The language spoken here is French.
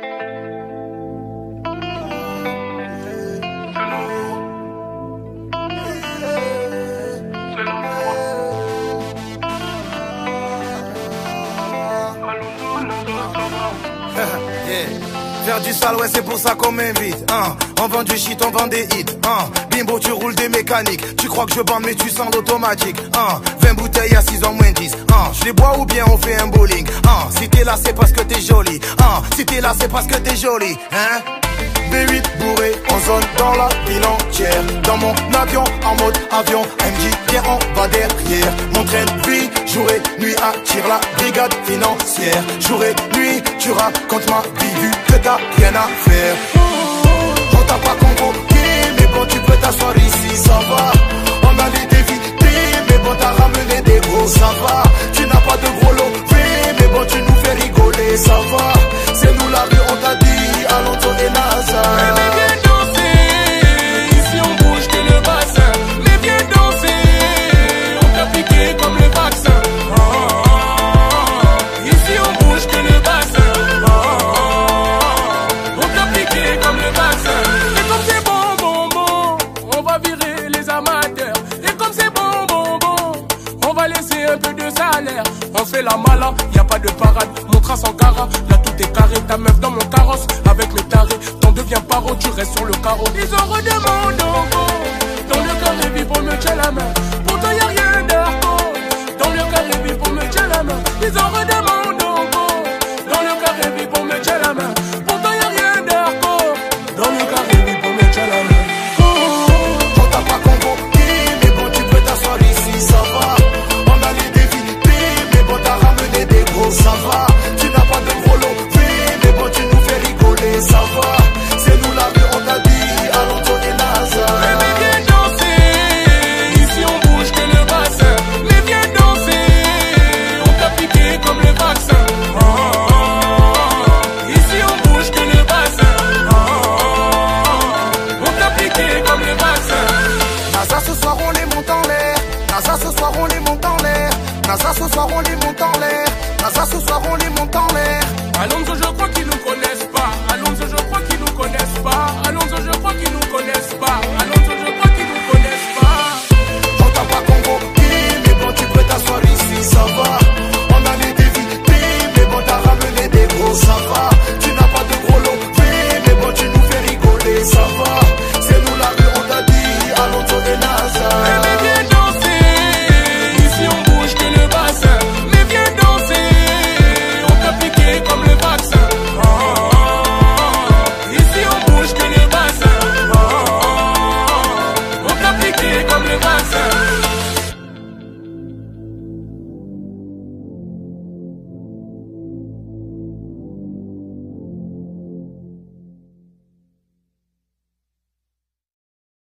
Faire du sale, ouais, c'est pour ça qu'on m'invite. On vend du shit, on vend des hits. Bimbo, tu roules des mécaniques. Tu crois que je bande, mais tu sens l'automatique. 20 bouteilles à 6 ans moins 10. Je les bois ou bien on fait un bowling. Si t'es là, c'est parce que t'es jolie. Si t'es là, c'est parce que t'es jolie. B8 bourré en zone dans la ville entière. Dans mon avion, en mode avion. MJ, viens, on va derrière. Mon train de vie, jour et nuit attire la brigade financière. Jour et nuit, tu racontes ma vie vu que t'as rien à faire. On t'a pas convoqué, mais bon, tu peux t'asseoir ici, ça va. On a les d'éviter, mais bon, t'as ramené des gros, ça va. Tu n'as pas de gros lovés, mais bon, tu nous fais rigoler, ça va. C'est nous la rue, on t'a dit, allons tourner Nazar. Mais viens danser, ici on bouge que le bassin. Mais viens danser, on t'a piqué comme le vaccin. Ici on bouge que le bassin. On t'a piqué comme le vaccin. Et comme c'est bon, bon, bon, on va virer les amateurs. Et comme c'est bon, bon, bon, on va laisser un peu de salaire. On fait la mala, y a pas de parade. Mon trace en cara, là tout est carré. Ta meuf dans mon carrosse, avec mes tarés. T'en deviens paro, tu restes sur le carreau. Ils en redemandent encore. Dans le carré vit pour me tirer la main. Pour toi y'a rien d'arco. Dans le carré vit pour me tirer la main. Ils en redemandent.